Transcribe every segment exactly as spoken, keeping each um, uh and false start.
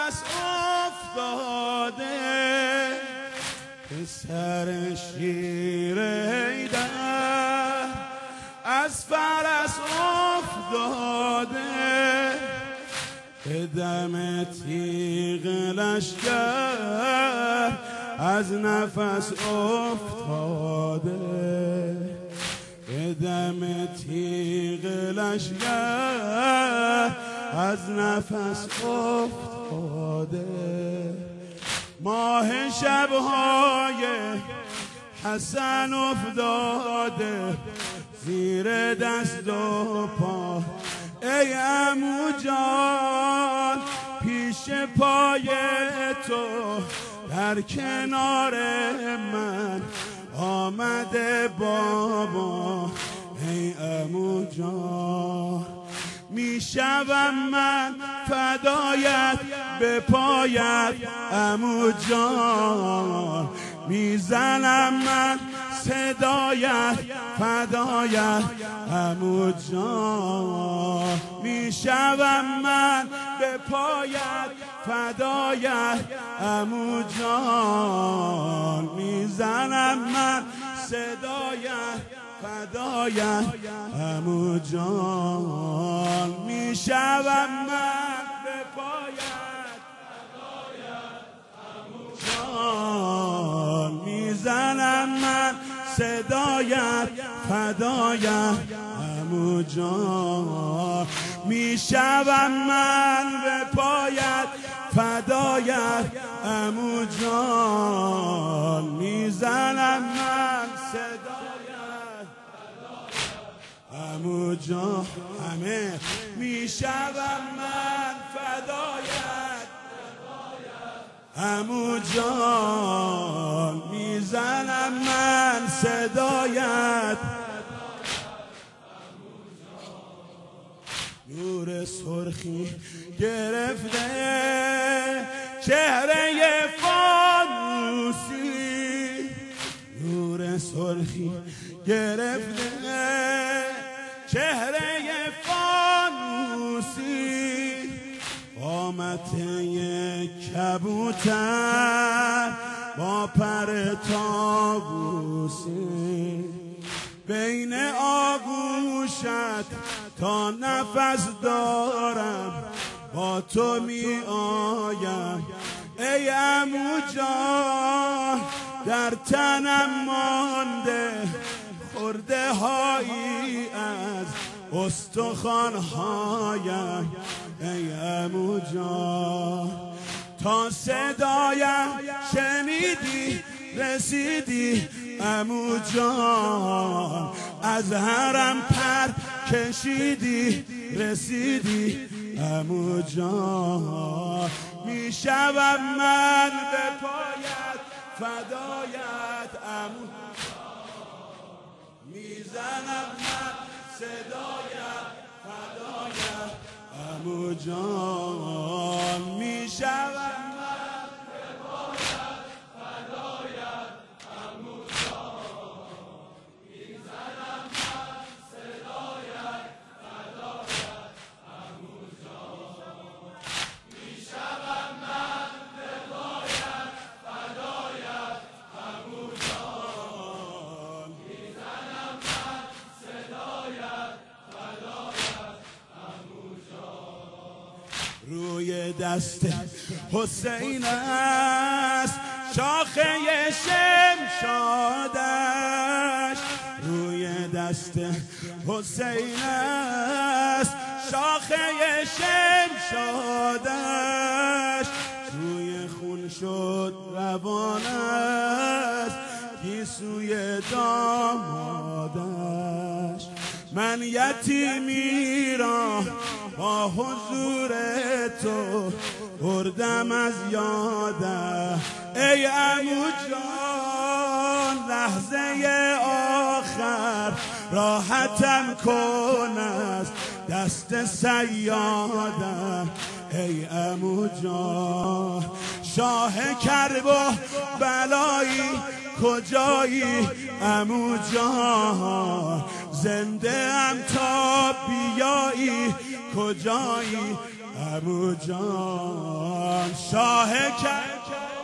فرس افتاده پسر شیر ایدر از فرس افتاده به دم تیغ لشکر از نفس افتاده به دم تیغ لشکر از نفس افتاده ماه شبهای حسن افتاده زیر دست و پا ای عمو جان پیش پای تو در کنار من آمده بابا ای عمو جان میشوم من فدایت به پایت عمو جان میزنم من صدایت فدایت عمو جان میشوم من به پایت فدایت عمو جان میزنم من صدایت فدایت عمو جان میشوم من به پایت فدایت عمو جان میزنم من صدایت فدایت عمو جان میشوم من به پایت فدایت عمو جان میزنم من صدایت عمو جان همه میشوم من فدایت عمو جان میزنم من صدایت نور سرخی گرفته چهره فانوسی نور سرخی گرفته چهره فانوسی قامت یک کبوتر با پر طاووسی بین آغوشت تا نفس دارم با تو می آیم ای عمو جان در تنم مانده خورده هایی از استخوان هایم ای عمو جان تا صدایم شنیدی رسیدی عمو جان از حرم پر کشیدی رسیدی عمو جان میشوم من به پایت فدایت عمو میزنم من صدایت فدایت عمو جان میشوم روی دست حسین است شاخه شمشادش روی دست حسین است شاخه شمشادش روی خون شد روانش گیسوی دامادش من یتیمی را با حضور تو بردم از یادم ای عمو جان لحظه آخر راحتم کن از دست صیادم ای عمو جان شاه کرب و بلایی کجایی عمو جان زنده ام تا بیایی کجایی ابو جان شاه کرد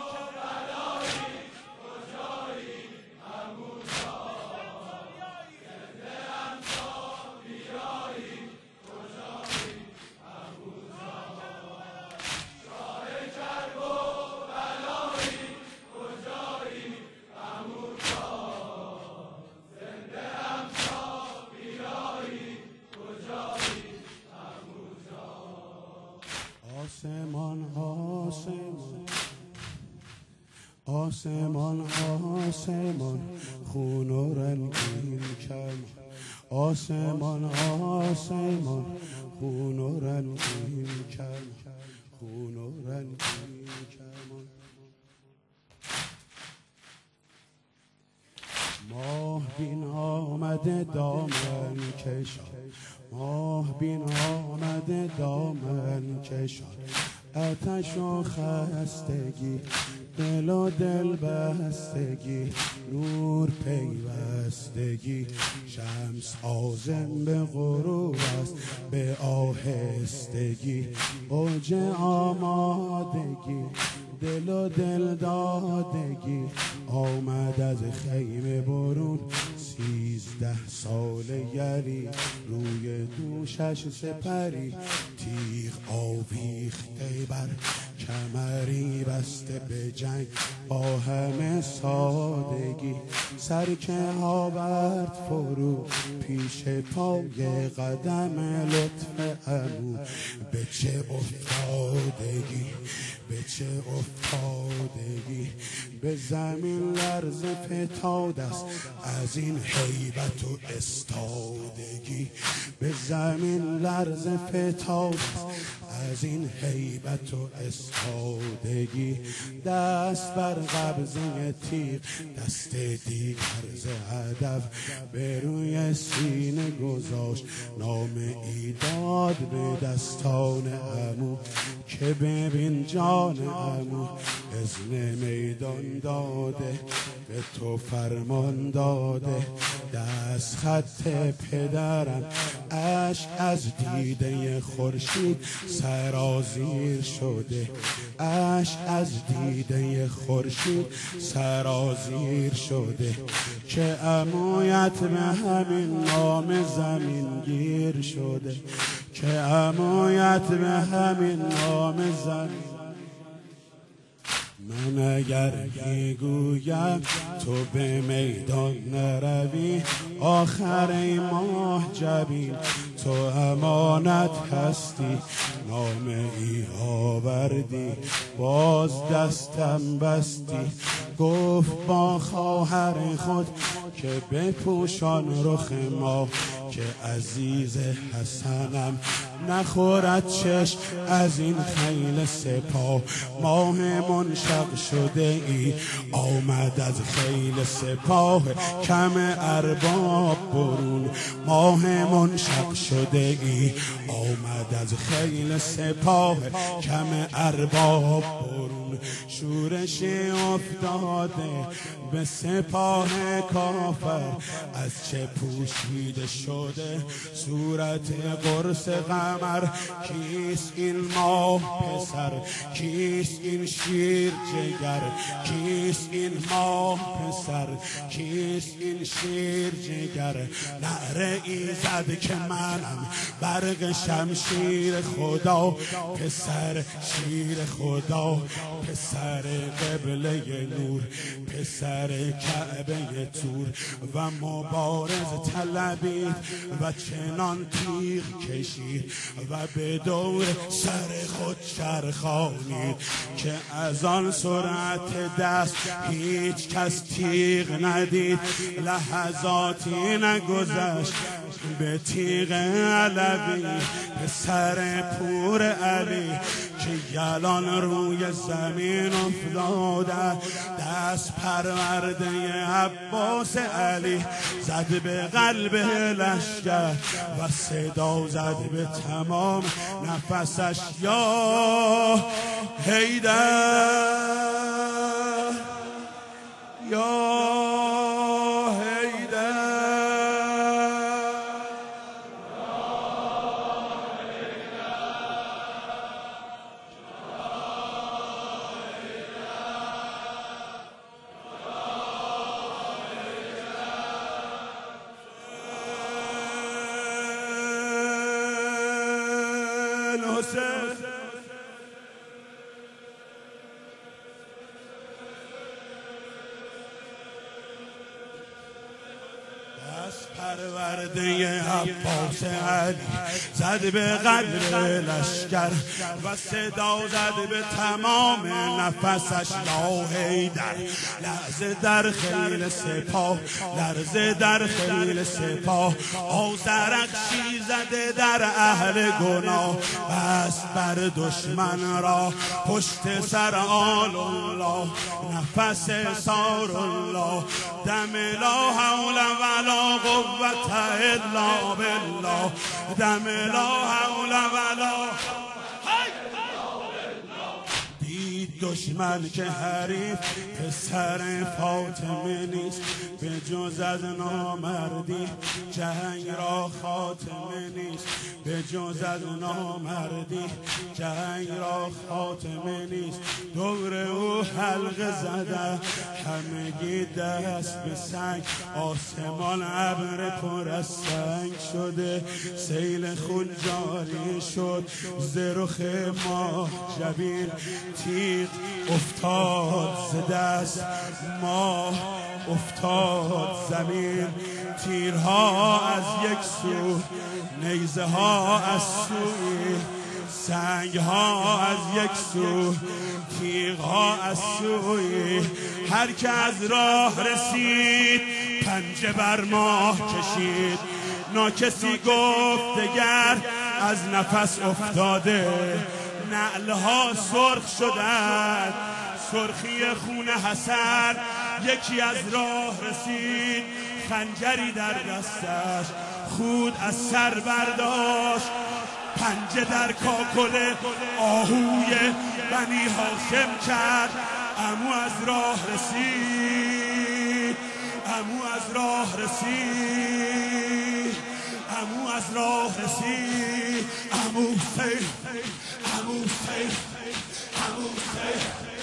آسمان آسمان آسمان آسمان خون و رنگین کم آسمان آسمان خون و رنگین کم خون و رنگین کمان ماه بین آمده دامن کشان ماه بین آمده دامن کشان آتش و خستگی دل و دل بستگی نور پیوستگی شمس عازم به غروب است به آهستگی اوج آمادگی دل و دل دادگی آمد از خیمه برون سیزده سال یری روی دوشش سپری تیغ آویخته بر کمری بسته به جنگ با همه سادگی سر که آورد فرو پیش پای قدم لطف عمو به چه افتادگی به چه افتادگی به زمین لرز فتاد است از این هیبت و استادگی به زمین لرز فتاد است از این هیبت و استادگی دست بر قبضه تیغ دست دیگر ز هدف به روی سینه گذاشت نامه ای داد به دستان عمو که ببین جان عمو اذن میدان داده به تو فرمان داده دست خط پدرم اشک از دیده خورشید سرازیر شده اشک از دیده خورشید سرازیر شده که عمویت به همین نام زمین گیر شده که عمویت به همین نام زمین من اگر میگویم تو به میدان نروی آخر ای ماه جبین تو امانت هستی نامه ای آوردی باز دستم بستی گفت با خواهر خود که بپوشان رخ ما که عزیز حسنم نخورد چشم از این خیل سپاه ماه منشق شده ای آمد از خیل سپاه کم ارباب برون ماه منشق شده ای آمد از خیل سپاه کم ارباب برون شورش افتاده به سپاه کافر از چه پوشیده شده صورت قرص قمر کیست این ماه پسر کیست این شیر جگر کیست این ماه پسر کیست این شیر جگر نعره ای زد که منم برق شمشیر خدا پسر شیر خدا پسر قبله نور پسر کعبه تور و مبارز طلبید و چنان تیغ کشید و به دور سر خود چرخانید که از آن سرعت دست هیچ کس تیغ ندید لحظاتی نگذشت به تیغ علوی پسر پور علی که یلان روی زمین افتاده دست پرورده عباس علی زد به قلب لشکر و صدا زد به تمام نفسش یا حیدر یا پرورده عباس علی زد به قدر لشکر و صدا زد به تمام نفسش لا حیدر. لرزه در خیل سپاه، لرزه در خیل سپاه، آذرخشی زده در اهل گناه. بست بر دشمن را پشت سر آل الله، نفس سار الله، دم لا حول ولا قوة الا بالله، دم لا حول ولا. دشمن که حریف پسر فاطمه نیست، به جز از نامردی جنگ را خاتمه نیست، به جز از نامردی جنگ را خاتمه نیست. دور او حلقه زده همگی دست به سنگ، آسمان ابر پر از سنگ شده، سیل خون جاری شد ز رخ ماه جبین. تیغ افتاد ز دست ماه افتاد زمین، تیرها از یک سو نیزه ها از سوی، سنگ ها از یک سو تیغ ها از سوی. هر که از راه رسید پنجه بر ماه کشید، ناکسی گفت دگر از نفس افتاده. نعلها سرخ شدند سرخی خون حسن، یکی از راه رسید خنجری در دستش، خود از سر برداشت پنجه در کاکل آهوی بنی هاشم کرد. عمو از راه رسید، عمو از راه رسید، عمو از راه رسید. عمو سیف، عمو سیف، عمو سیف.